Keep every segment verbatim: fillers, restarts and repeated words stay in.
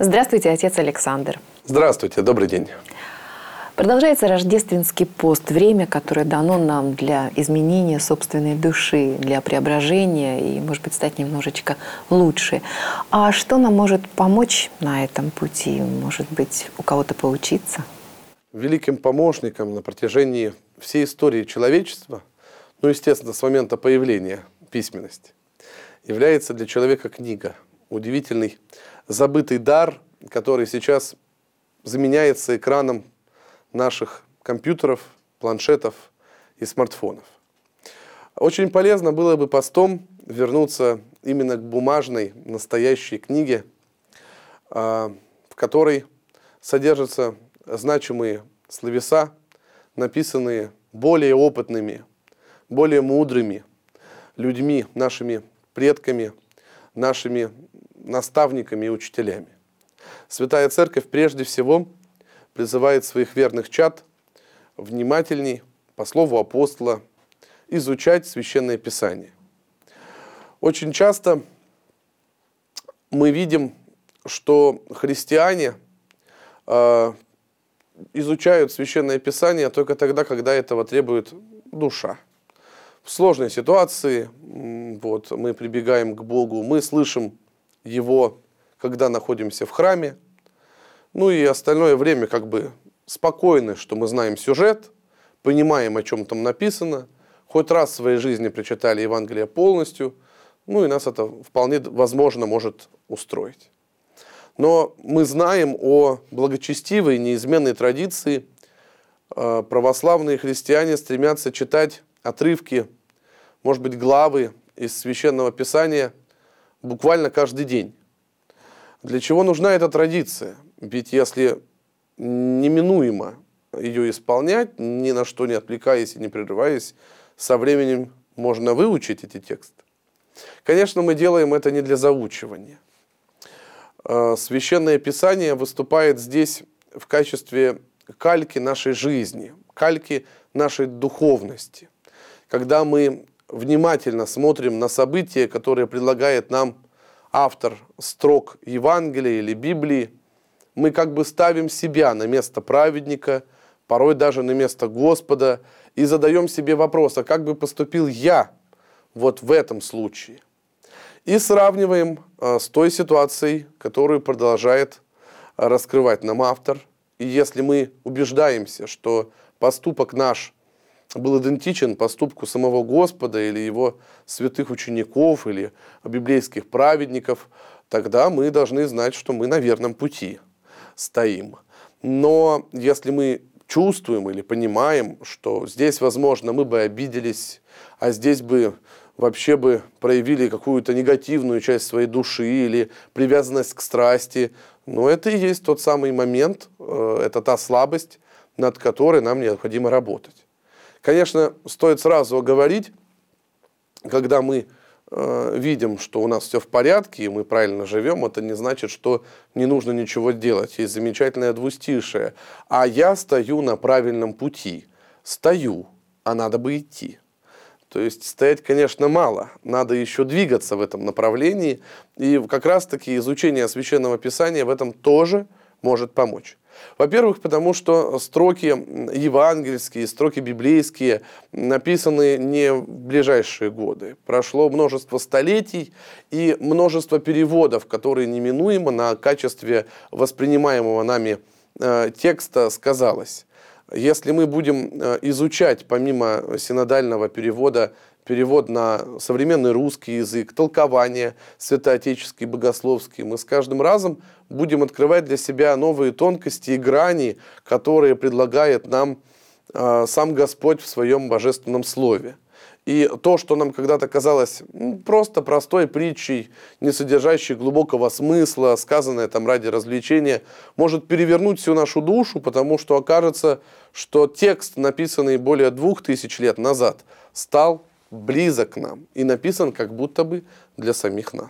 Здравствуйте, отец Александр. Здравствуйте, добрый день. Продолжается рождественский пост, время, которое дано нам для изменения собственной души, для преображения и, может быть, стать немножечко лучше. А что нам может помочь на этом пути? Может быть, у кого-то поучиться? Великим помощником на протяжении всей истории человечества, ну, естественно, с момента появления письменности, является для человека книга. Удивительный, забытый дар, который сейчас заменяется экраном наших компьютеров, планшетов и смартфонов. Очень полезно было бы постом вернуться именно к бумажной, настоящей книге, в которой содержатся значимые словеса, написанные более опытными, более мудрыми людьми, нашими предками, нашими наставниками и учителями. Святая Церковь прежде всего призывает своих верных чад внимательней, по слову апостола, изучать Священное Писание. Очень часто мы видим, что христиане э, изучают Священное Писание только тогда, когда этого требует душа. В сложной ситуации вот, мы прибегаем к Богу, мы слышим Его, когда находимся в храме, ну и остальное время как бы спокойно, что мы знаем сюжет, понимаем, о чем там написано, хоть раз в своей жизни прочитали Евангелие полностью, ну и нас это вполне возможно может устроить. Но мы знаем о благочестивой, неизменной традиции. Православные христиане стремятся читать отрывки, может быть, главы из Священного Писания буквально каждый день. Для чего нужна эта традиция? Ведь если неминуемо ее исполнять, ни на что не отвлекаясь и не прерываясь, со временем можно выучить эти тексты. Конечно, мы делаем это не для заучивания. Священное Писание выступает здесь в качестве кальки нашей жизни, кальки нашей духовности. Когда мы внимательно смотрим на события, которые предлагает нам автор строк Евангелия или Библии, мы как бы ставим себя на место праведника, порой даже на место Господа, и задаем себе вопрос, а как бы поступил я вот в этом случае? И сравниваем а, с той ситуацией, которую продолжает а, раскрывать нам автор. И если мы убеждаемся, что поступок наш был идентичен поступку самого Господа или его святых учеников, или библейских праведников, тогда мы должны знать, что мы на верном пути стоим. Но если мы чувствуем или понимаем, что здесь, возможно, мы бы обиделись, а здесь бы вообще бы проявили какую-то негативную часть своей души или привязанность к страсти, но это и есть тот самый момент, это та слабость, над которой нам необходимо работать. Конечно, стоит сразу оговорить, когда мы э, видим, что у нас все в порядке и мы правильно живем, это не значит, что не нужно ничего делать. Есть замечательное двустишее. А я стою на правильном пути. Стою, а надо бы идти. То есть стоять, конечно, мало. Надо еще двигаться в этом направлении. И как раз-таки изучение Священного Писания в этом тоже может помочь. Во-первых, потому что строки евангельские, строки библейские написаны не в ближайшие годы. Прошло множество столетий и множество переводов, которые неминуемо на качестве воспринимаемого нами э, текста сказалось. Если мы будем изучать, помимо синодального перевода, перевод на современный русский язык, толкование святоотеческий, богословский, мы с каждым разом будем открывать для себя новые тонкости и грани, которые предлагает нам э, сам Господь в своем божественном слове. И то, что нам когда-то казалось ну, просто простой притчей, не содержащей глубокого смысла, сказанное там ради развлечения, может перевернуть всю нашу душу, потому что окажется, что текст, написанный более двух тысяч лет назад, стал близок к нам и написан как будто бы для самих нас.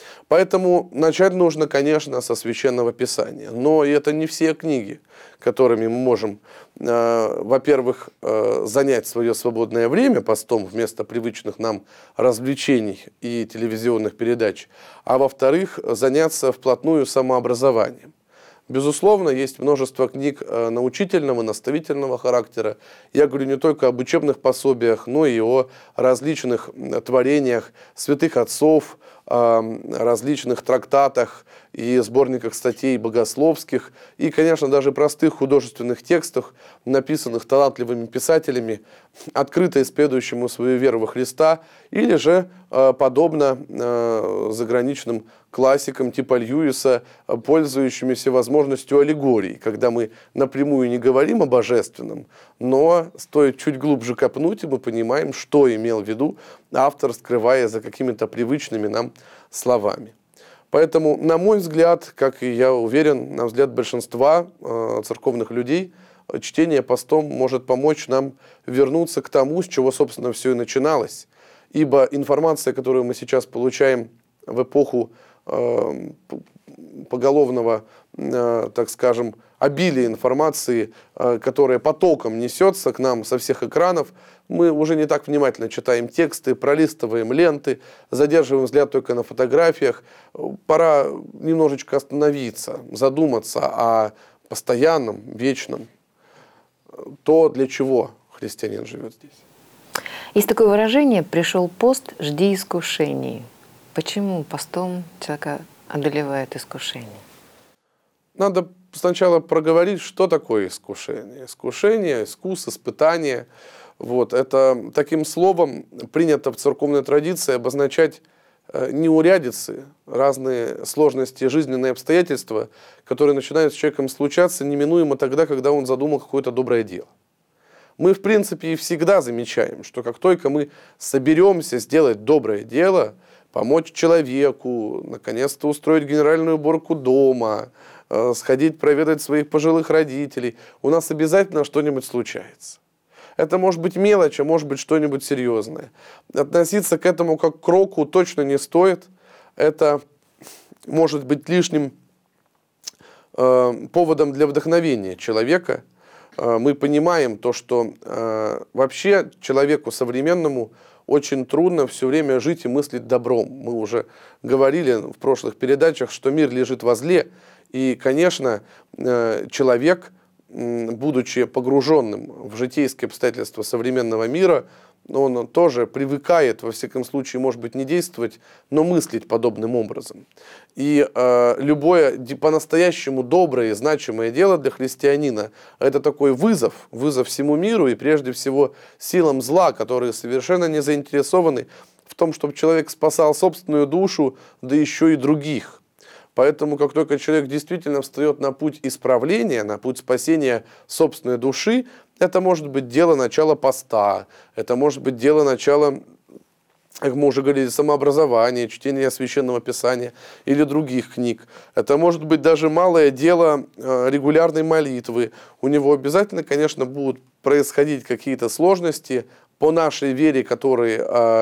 Поэтому начать нужно, конечно, со Священного Писания. Но это не все книги, которыми мы можем, э, во-первых, э, занять свое свободное время постом вместо привычных нам развлечений и телевизионных передач, а во-вторых, заняться вплотную самообразованием. Безусловно, есть множество книг научительного, наставительного характера. Я говорю не только об учебных пособиях, но и о различных творениях святых отцов, различных трактатах и сборниках статей богословских, и, конечно, даже простых художественных текстах, написанных талантливыми писателями, открыто исповедующему свою веру во Христа, или же, подобно заграничным классикам типа Льюиса, пользующимися возможностью аллегорий, когда мы напрямую не говорим о божественном, но стоит чуть глубже копнуть, и мы понимаем, что имел в виду автор, скрывая за какими-то привычными нам словами. Поэтому, на мой взгляд, как и я уверен, на взгляд большинства э, церковных людей, чтение постом может помочь нам вернуться к тому, с чего, собственно, все и начиналось. Ибо информация, которую мы сейчас получаем в эпоху э, поголовного, э, так скажем, обилия информации, э, которая потоком несется к нам со всех экранов, мы уже не так внимательно читаем тексты, пролистываем ленты, задерживаем взгляд только на фотографиях. Пора немножечко остановиться, задуматься о постоянном, вечном, то, для чего христианин живет здесь. Есть такое выражение: «Пришел пост, жди искушений». Почему постом человека одолевает искушение? Надо сначала проговорить, что такое искушение. Искушение, искус, испытание. Вот, это таким словом принято в церковной традиции обозначать неурядицы, разные сложности, жизненные обстоятельства, которые начинают с человеком случаться неминуемо тогда, когда он задумал какое-то доброе дело. Мы, в принципе, и всегда замечаем, что как только мы соберемся сделать доброе дело, помочь человеку, наконец-то устроить генеральную уборку дома, сходить проведать своих пожилых родителей, у нас обязательно что-нибудь случается. Это может быть мелочь, а может быть что-нибудь серьезное. Относиться к этому как к року точно не стоит. Это может быть лишним э, поводом для вдохновения человека. Э, мы понимаем то, что э, вообще человеку современному очень трудно все время жить и мыслить добром. Мы уже говорили в прошлых передачах, что мир лежит во зле. И, конечно, э, человек, будучи погруженным в житейские обстоятельства современного мира, он тоже привыкает, во всяком случае, может быть, не действовать, но мыслить подобным образом. И э, любое по-настоящему доброе и значимое дело для христианина – это такой вызов, вызов всему миру и прежде всего силам зла, которые совершенно не заинтересованы в том, чтобы человек спасал собственную душу, да еще и других. Поэтому, как только человек действительно встает на путь исправления, на путь спасения собственной души, это может быть дело начала поста, это может быть дело начала, как мы уже говорили, самообразования, чтения Священного Писания или других книг. Это может быть даже малое дело регулярной молитвы. У него обязательно, конечно, будут происходить какие-то сложности по нашей вере, которые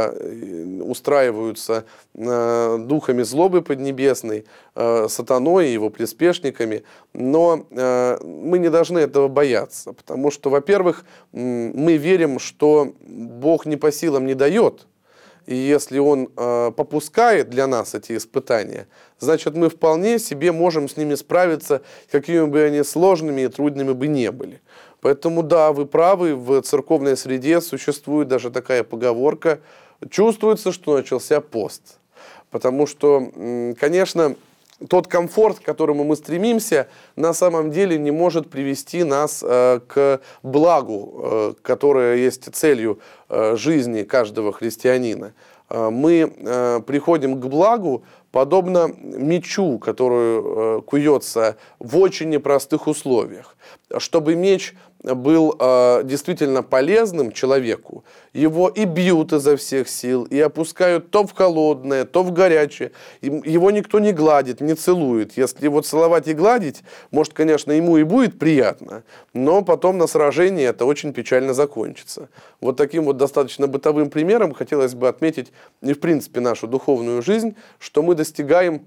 э, устраиваются э, духами злобы поднебесной, э, сатаной и его приспешниками, но э, мы не должны этого бояться, потому что, во-первых, мы верим, что Бог не по силам не дает, и если Он э, попускает для нас эти испытания, значит, мы вполне себе можем с ними справиться, какими бы они сложными и трудными бы не были. Поэтому, да, вы правы, в церковной среде существует даже такая поговорка: чувствуется, что начался пост. Потому что, конечно, тот комфорт, к которому мы стремимся, на самом деле не может привести нас э, к благу, э, которое есть целью э, жизни каждого христианина. Э, мы э, приходим к благу подобно мечу, который э, куется в очень непростых условиях. Чтобы меч был э, действительно полезным человеку, его и бьют изо всех сил, и опускают то в холодное, то в горячее. Его никто не гладит, не целует. Если его целовать и гладить, может, конечно, ему и будет приятно, но потом на сражении это очень печально закончится. Вот таким вот достаточно бытовым примером хотелось бы отметить и, в принципе, нашу духовную жизнь, что мы достигаем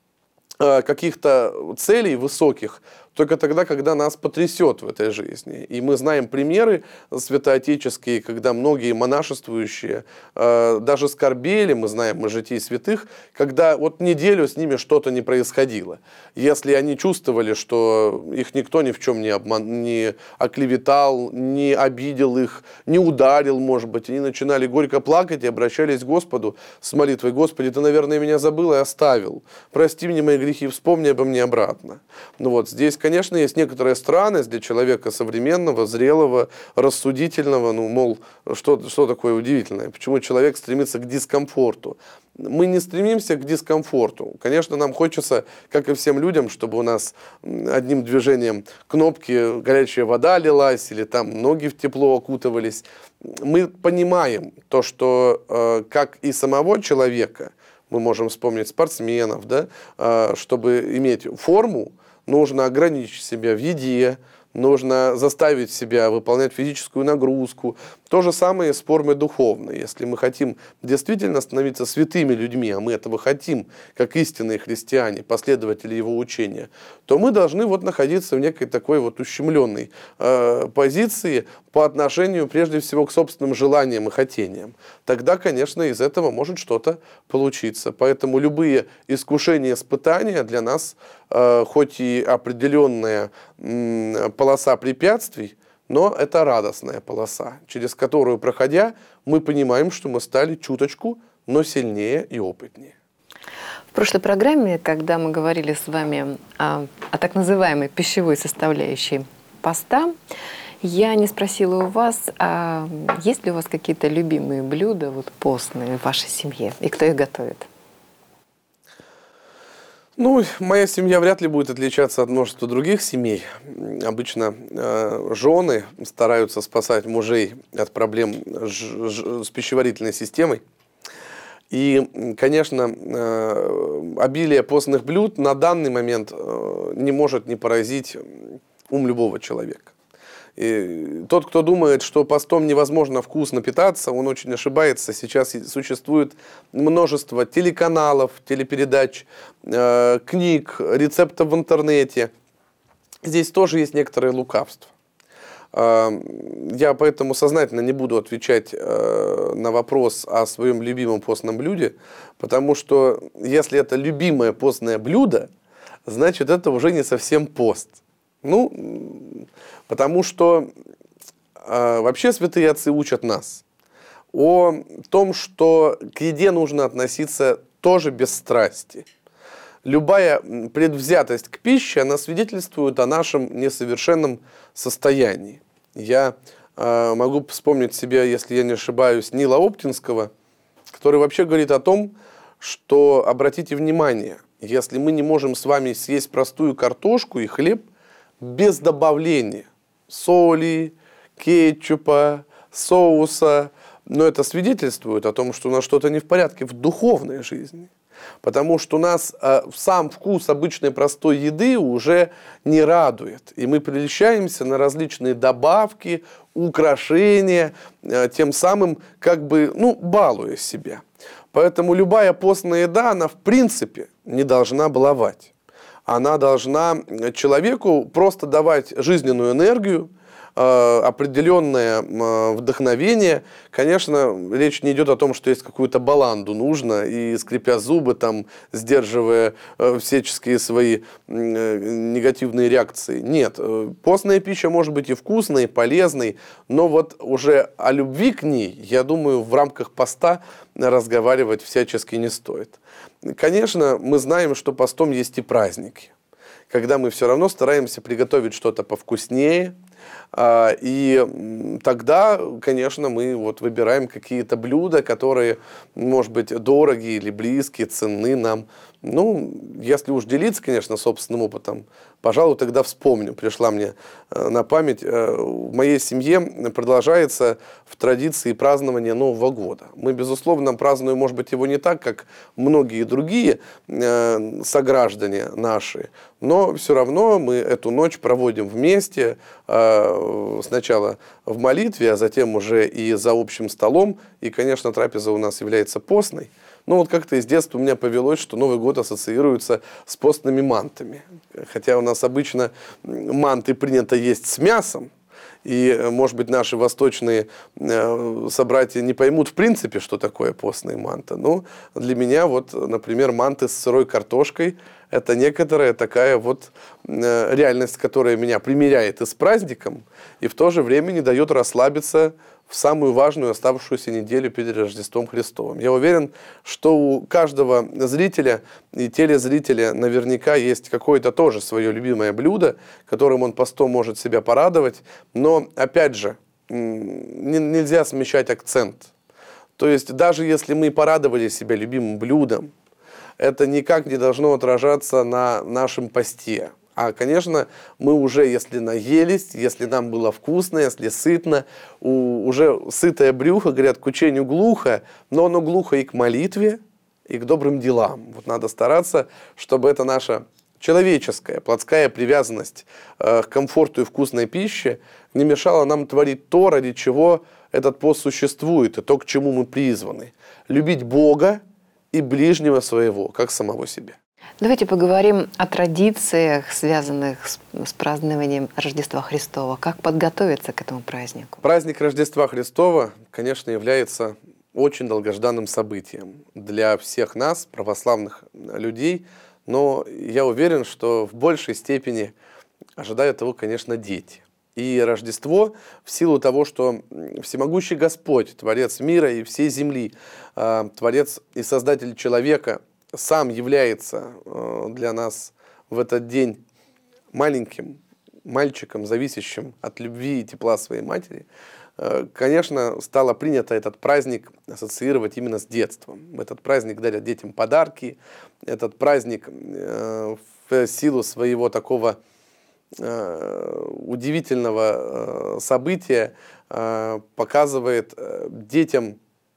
э, каких-то целей высоких только тогда, когда нас потрясет в этой жизни. И мы знаем примеры святоотеческие, когда многие монашествующие э, даже скорбели, мы знаем из житий святых, когда вот неделю с ними что-то не происходило. Если они чувствовали, что их никто ни в чем не, обман, не оклеветал, не обидел их, не ударил, может быть, они начинали горько плакать и обращались к Господу с молитвой: «Господи, Ты, наверное, меня забыл и оставил. Прости мне мои грехи, вспомни обо мне обратно». Ну вот, здесь, конечно, есть некоторая странность для человека современного, зрелого, рассудительного. Ну, мол, что, что такое удивительное? Почему человек стремится к дискомфорту? Мы не стремимся к дискомфорту. Конечно, нам хочется, как и всем людям, чтобы у нас одним движением кнопки горячая вода лилась или там ноги в тепло окутывались. Мы понимаем то, что э, как и самого человека, мы можем вспомнить спортсменов, да, э, чтобы иметь форму, нужно ограничить себя в еде, нужно заставить себя выполнять физическую нагрузку. То же самое с формой духовной. Если мы хотим действительно становиться святыми людьми, а мы этого хотим, как истинные христиане, последователи его учения, то мы должны вот находиться в некой такой вот ущемленной э, позиции по отношению прежде всего к собственным желаниям и хотениям. Тогда, конечно, из этого может что-то получиться. Поэтому любые искушения, испытания для нас, э, хоть и определенная э, полоса препятствий, но это радостная полоса, через которую, проходя, мы понимаем, что мы стали чуточку, но сильнее и опытнее. В прошлой программе, когда мы говорили с вами о, о так называемой пищевой составляющей поста, я не спросила у вас, а есть ли у вас какие-то любимые блюда вот, постные в вашей семье, и кто их готовит? Ну, моя семья вряд ли будет отличаться от множества других семей. Обычно э, жены стараются спасать мужей от проблем ж, ж, с пищеварительной системой. И, конечно, э, обилие постных блюд на данный момент э, не может не поразить ум любого человека. И тот, кто думает, что постом невозможно вкусно питаться, он очень ошибается. Сейчас существует множество телеканалов, телепередач, э, книг, рецептов в интернете. Здесь тоже есть некоторое лукавство. Э, я поэтому сознательно не буду отвечать э, на вопрос о своем любимом постном блюде, потому что если это любимое постное блюдо, значит это уже не совсем пост. Ну, потому что э, вообще святые отцы учат нас о том, что к еде нужно относиться тоже без страсти. Любая предвзятость к пище, она свидетельствует о нашем несовершенном состоянии. Я э, могу вспомнить себе, если я не ошибаюсь, Нила Оптинского, который вообще говорит о том, что, обратите внимание, если мы не можем с вами съесть простую картошку и хлеб, без добавления соли, кетчупа, соуса. Но это свидетельствует о том, что у нас что-то не в порядке в духовной жизни. Потому что у нас э, сам вкус обычной простой еды уже не радует. И мы прельщаемся на различные добавки, украшения, э, тем самым как бы, ну, балуя себя. Поэтому любая постная еда, она в принципе не должна баловать. Она должна человеку просто давать жизненную энергию, определенное вдохновение. Конечно, речь не идет о том, что есть какую-то баланду нужно, и скрипя зубы, там, сдерживая всяческие свои негативные реакции. Нет, постная пища может быть и вкусной, и полезной, но вот уже о любви к ней, я думаю, в рамках поста разговаривать всячески не стоит. Конечно, мы знаем, что постом есть и праздники, когда мы все равно стараемся приготовить что-то повкуснее, И тогда, конечно, мы вот выбираем какие-то блюда, которые, может быть, дорогие или близкие, ценны нам. Ну, если уж делиться, конечно, собственным опытом, пожалуй, тогда вспомню. Пришла мне на память. В моей семье продолжается в традиции празднования Нового года. Мы, безусловно, празднуем, может быть, его не так, как многие другие сограждане наши, но все равно мы эту ночь проводим вместе, сначала в молитве, а затем уже и за общим столом. И, конечно, трапеза у нас является постной. Ну вот как-то из детства у меня повелось, что Новый год ассоциируется с постными мантами. Хотя у нас обычно манты принято есть с мясом. И, может быть, наши восточные собратья не поймут в принципе, что такое постные манты. Но для меня, вот, например, манты с сырой картошкой – это некоторая такая вот реальность, которая меня примиряет и с праздником, и в то же время не дает расслабиться в самую важную оставшуюся неделю перед Рождеством Христовым. Я уверен, что у каждого зрителя и телезрителя наверняка есть какое-то тоже свое любимое блюдо, которым он постом может себя порадовать. Но, опять же, нельзя смещать акцент. То есть, даже если мы порадовали себя любимым блюдом, это никак не должно отражаться на нашем посте. А, конечно, мы уже, если наелись, если нам было вкусно, если сытно, у, уже сытое брюхо, говорят, к учению глухо, но оно глухо и к молитве, и к добрым делам. Вот надо стараться, чтобы это наша человеческая, плотская привязанность э, к комфорту и вкусной пище не мешала нам творить то, ради чего этот пост существует, и то, к чему мы призваны. Любить Бога и ближнего своего, как самого себя. Давайте поговорим о традициях, связанных с, с празднованием Рождества Христова. Как подготовиться к этому празднику? Праздник Рождества Христова, конечно, является очень долгожданным событием для всех нас, православных людей, но я уверен, что в большей степени ожидают его, конечно, дети. И Рождество, в силу того, что всемогущий Господь, Творец мира и всей земли, Творец и Создатель человека, сам является для нас в этот день маленьким мальчиком, зависящим от любви и тепла своей матери, конечно, стало принято этот праздник ассоциировать именно с детством. В этот праздник дарят детям подарки, этот праздник в силу своего такого удивительного события показывает детям,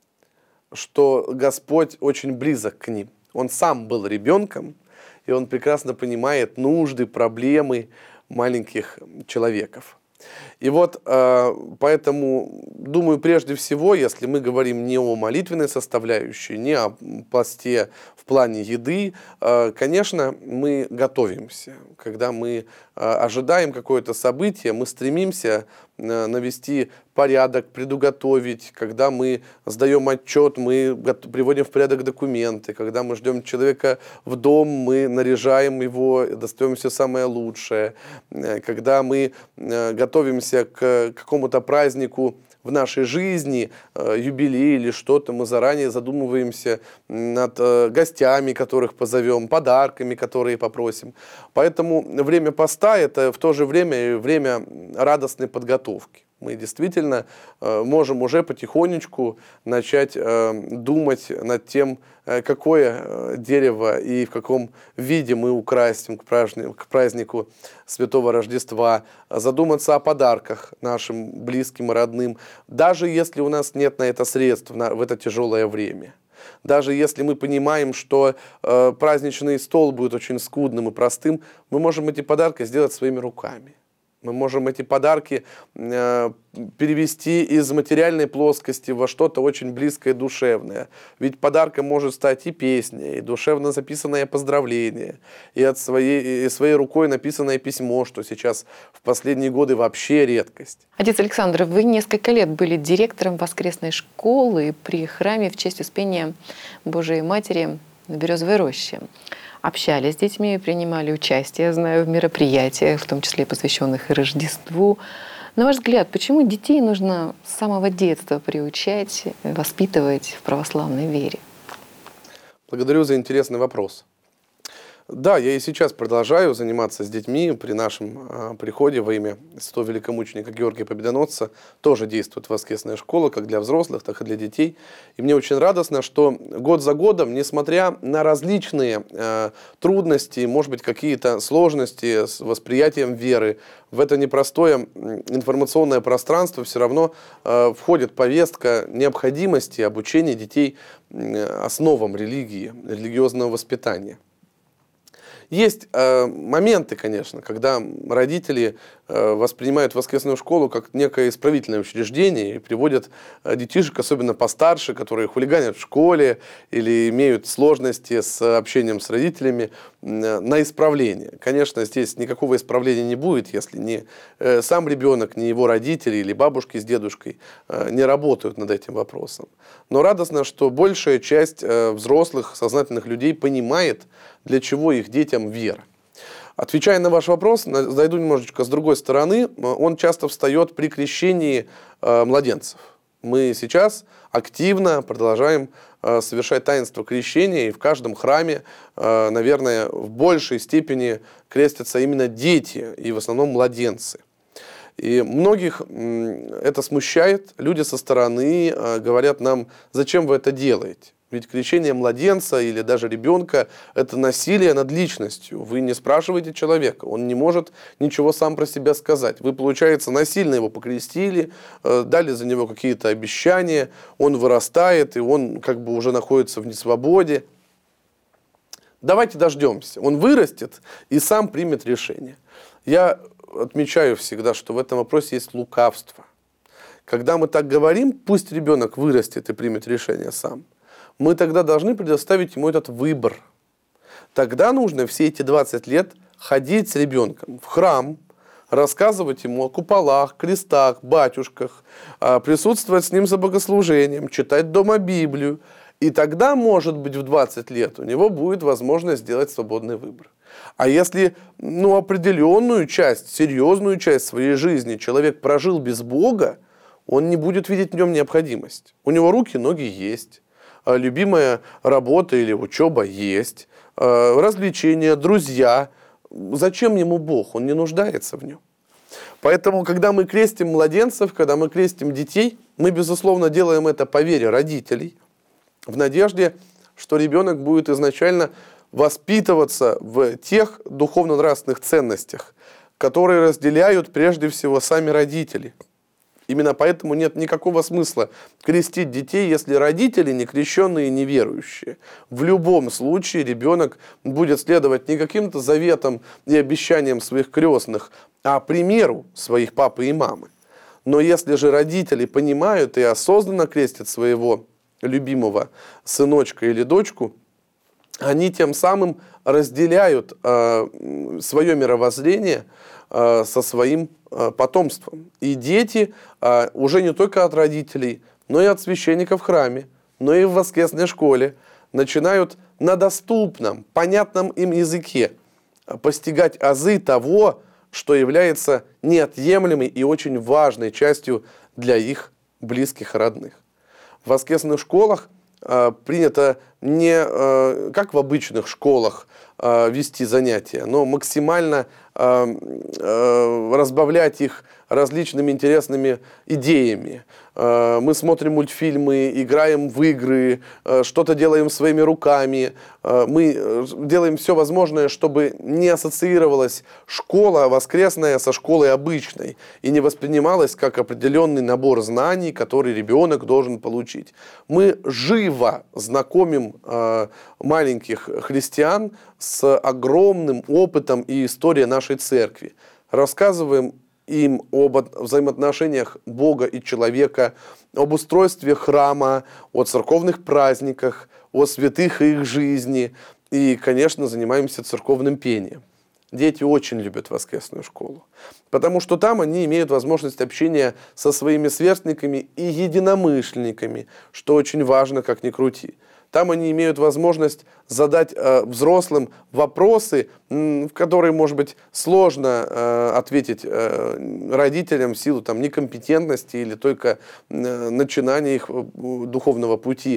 что Господь очень близок к ним. Он сам был ребенком, и он прекрасно понимает нужды, проблемы маленьких человеков. И вот поэтому, думаю, прежде всего, если мы говорим не о молитвенной составляющей, не о посте в плане еды, конечно, мы готовимся. Когда мы ожидаем какое-то событие, мы стремимся навести порядок, предуготовить. Когда мы сдаем отчет, мы приводим в порядок документы. Когда мы ждем человека в дом, мы наряжаем его, достаем все самое лучшее. Когда мы готовимся к какому-то празднику в нашей жизни, юбилей или что-то, мы заранее задумываемся над гостями, которых позовем, подарками, которые попросим. Поэтому время поста – это в то же время время радостной подготовки. Мы действительно можем уже потихонечку начать думать над тем, какое дерево и в каком виде мы украсим к празднику, к празднику Святого Рождества, задуматься о подарках нашим близким и родным, даже если у нас нет на это средств в это тяжелое время. Даже если мы понимаем, что э, праздничный стол будет очень скудным и простым, мы можем эти подарки сделать своими руками. Мы можем эти подарки э, перевести из материальной плоскости во что-то очень близкое и душевное. Ведь подарком может стать и песня, и душевно записанное поздравление, и от своей, и своей рукой написанное письмо, что сейчас в последние годы вообще редкость. Отец Александр, вы несколько лет были директором воскресной школы при храме в честь Успения Божией Матери на Березовой роще. Общались с детьми, принимали участие, я знаю, в мероприятиях, в том числе посвященных и Рождеству. На ваш взгляд, почему детей нужно с самого детства приучать, воспитывать в православной вере? Благодарю за интересный вопрос. Да, я и сейчас продолжаю заниматься с детьми. При нашем а, приходе во имя святого великомученика Георгия Победоносца тоже действует воскресная школа, как для взрослых, так и для детей. И мне очень радостно, что год за годом, несмотря на различные а, трудности, может быть, какие-то сложности с восприятием веры, в это непростое информационное пространство все равно а, входит повестка необходимости обучения детей основам религии, религиозного воспитания. Есть э, моменты, конечно, когда родители э, воспринимают воскресную школу как некое исправительное учреждение и приводят э, детишек, особенно постарше, которые хулиганят в школе или имеют сложности с общением с родителями, э, на исправление. Конечно, здесь никакого исправления не будет, если ни э, сам ребенок, ни его родители или бабушки с дедушкой э, не работают над этим вопросом. Но радостно, что большая часть э, взрослых, сознательных людей понимает, для чего их детям вера. Отвечая на ваш вопрос, зайду немножечко с другой стороны. Он часто встает при крещении э, младенцев. Мы сейчас активно продолжаем э, совершать таинство крещения, и в каждом храме, э, наверное, в большей степени крестятся именно дети, и в основном младенцы. И многих это смущает. Люди со стороны э, говорят нам: зачем вы это делаете? Ведь крещение младенца или даже ребенка – это насилие над личностью. Вы не спрашиваете человека, он не может ничего сам про себя сказать. Вы, получается, насильно его покрестили, дали за него какие-то обещания, он вырастает, и он как бы уже находится в несвободе. Давайте дождемся. Он вырастет и сам примет решение. Я отмечаю всегда, что в этом вопросе есть лукавство. Когда мы так говорим, пусть ребенок вырастет и примет решение сам, мы тогда должны предоставить ему этот выбор. Тогда нужно все эти двадцать лет ходить с ребенком в храм, рассказывать ему о куполах, крестах, батюшках, присутствовать с ним за богослужением, читать дома Библию. И тогда, может быть, в двадцать лет у него будет возможность сделать свободный выбор. А если ну, определенную часть, серьезную часть своей жизни человек прожил без Бога, он не будет видеть в нем необходимость. У него руки, ноги есть. Любимая работа или учеба есть, развлечения, друзья. Зачем ему Бог? Он не нуждается в нем. Поэтому, когда мы крестим младенцев, когда мы крестим детей, мы, безусловно, делаем это по вере родителей, в надежде, что ребенок будет изначально воспитываться в тех духовно-нравственных ценностях, которые разделяют прежде всего сами родители. Именно поэтому нет никакого смысла крестить детей, если родители не крещенные и неверующие. В любом случае ребенок будет следовать не каким-то заветам и обещаниям своих крестных, а примеру своих папы и мамы. Но если же родители понимают и осознанно крестят своего любимого сыночка или дочку, они тем самым разделяют э, свое мировоззрение э, со своим э, потомством. И дети э, уже не только от родителей, но и от священника в храме, но и в воскресной школе начинают на доступном, понятном им языке постигать азы того, что является неотъемлемой и очень важной частью для их близких и родных. В воскресных школах э, принято не э, как в обычных школах э, вести занятия, но максимально э, э, разбавлять их различными интересными идеями. Э, мы смотрим мультфильмы, играем в игры, э, что-то делаем своими руками. Э, мы делаем все возможное, чтобы не ассоциировалась школа воскресная со школой обычной и не воспринималась как определенный набор знаний, который ребенок должен получить. Мы живо знакомим э, маленьких христиан с огромным опытом и историей нашей церкви. Рассказываем им об взаимоотношениях Бога и человека, об устройстве храма, о церковных праздниках, о святых и их жизни. И, конечно, занимаемся церковным пением. Дети очень любят воскресную школу, потому что там они имеют возможность общения со своими сверстниками и единомышленниками, что очень важно, как ни крути. Там они имеют возможность задать э, взрослым вопросы, м, в которые, может быть, сложно э, ответить э, родителям в силу там, некомпетентности или только э, начинания их э, духовного пути.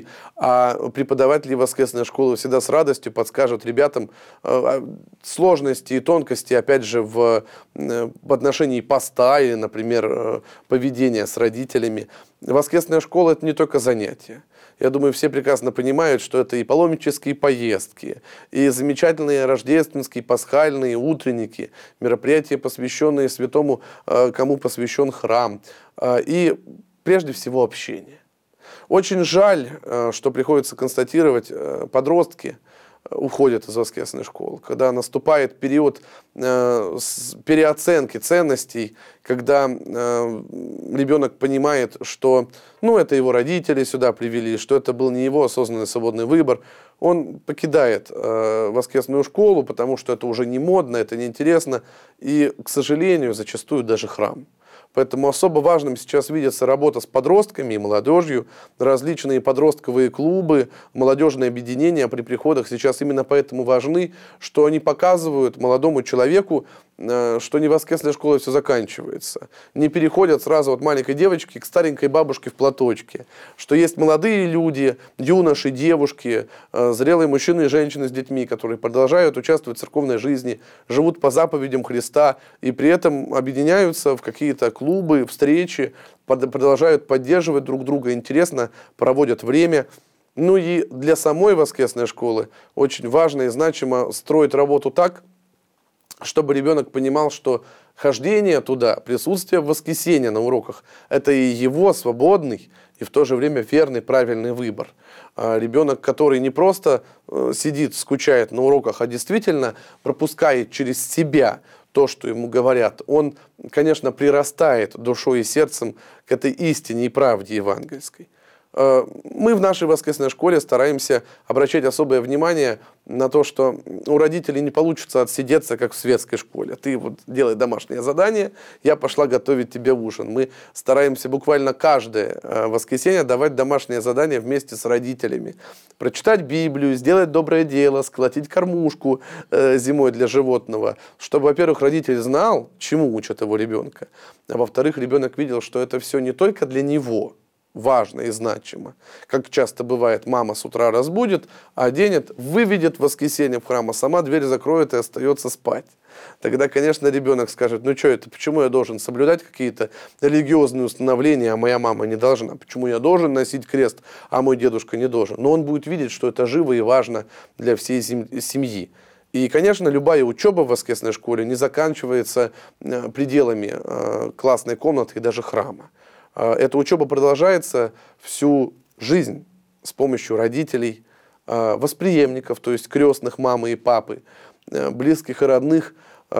А преподаватели воскресной школы всегда с радостью подскажут ребятам э, сложности и тонкости, опять же, в, э, в отношении поста или, например, э, поведения с родителями. Воскресная школа – это не только занятие. Я думаю, все прекрасно понимают, что это и паломнические поездки, и замечательные рождественские, пасхальные, утренники, мероприятия, посвященные святому, кому посвящен храм, и прежде всего общение. Очень жаль, что приходится констатировать, подростки уходят из воскресной школы, когда наступает период э, переоценки ценностей, когда э, ребенок понимает, что ну, это его родители сюда привели, что это был не его осознанный свободный выбор, он покидает э, воскресную школу, потому что это уже не модно, это неинтересно, и, к сожалению, зачастую даже храм. Поэтому особо важным сейчас видится работа с подростками и молодежью, различные подростковые клубы, молодежные объединения при приходах сейчас именно поэтому важны, что они показывают молодому человеку, что не воскресная школа все заканчивается. Не переходят сразу от маленькой девочки к старенькой бабушке в платочке. Что есть молодые люди, юноши, девушки, зрелые мужчины и женщины с детьми, которые продолжают участвовать в церковной жизни, живут по заповедям Христа и при этом объединяются в какие-то клубы, встречи, продолжают поддерживать друг друга, интересно проводят время. Ну и для самой воскресной школы очень важно и значимо строить работу так, чтобы ребенок понимал, что хождение туда, присутствие в воскресенье на уроках – это и его свободный и в то же время верный, правильный выбор. А ребенок, который не просто сидит, скучает на уроках, а действительно пропускает через себя то, что ему говорят, он, конечно, прирастает душой и сердцем к этой истине и правде евангельской. Мы в нашей воскресной школе стараемся обращать особое внимание на то, что у родителей не получится отсидеться, как в светской школе. Ты вот делай домашнее задание, я пошла готовить тебе ужин. Мы стараемся буквально каждое воскресенье давать домашнее задание вместе с родителями. Прочитать Библию, сделать доброе дело, сколотить кормушку зимой для животного, чтобы, во-первых, родитель знал, чему учат его ребенка, а во-вторых, ребенок видел, что это все не только для него важно и значимо. Как часто бывает, мама с утра разбудит, оденет, выведет в воскресенье в храм, а сама дверь закроет и остается спать. Тогда, конечно, ребенок скажет, ну что это, почему я должен соблюдать какие-то религиозные установления, а моя мама не должна? Почему я должен носить крест, а мой дедушка не должен? Но он будет видеть, что это живо и важно для всей семьи. И, конечно, любая учеба в воскресной школе не заканчивается пределами классной комнаты и даже храма. Эта учеба продолжается всю жизнь с помощью родителей, восприемников, то есть крестных мамы и папы, близких и родных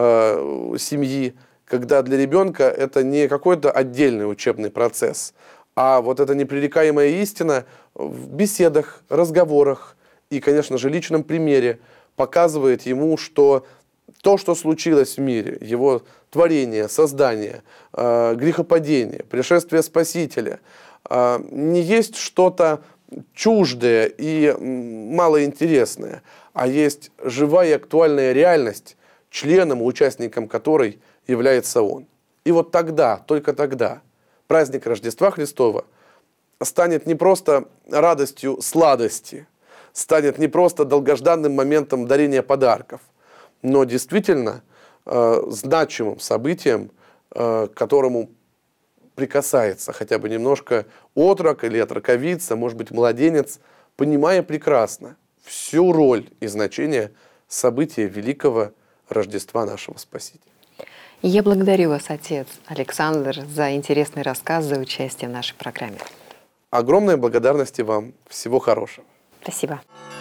семьи, когда для ребенка это не какой-то отдельный учебный процесс, а вот эта непререкаемая истина в беседах, разговорах и, конечно же, личном примере показывает ему, что то, что случилось в мире, его творение, создание, э, грехопадение, пришествие Спасителя, э, не есть что-то чуждое и малоинтересное, а есть живая и актуальная реальность, членом и участником которой является Он. И вот тогда, только тогда, праздник Рождества Христова станет не просто радостью сладости, станет не просто долгожданным моментом дарения подарков, но действительно э, значимым событием, э, к которому прикасается хотя бы немножко отрок или отроковица, может быть, младенец, понимая прекрасно всю роль и значение события великого Рождества нашего Спасителя. Я благодарю вас, отец Александр, за интересный рассказ, за участие в нашей программе. Огромная благодарность вам. Всего хорошего. Спасибо.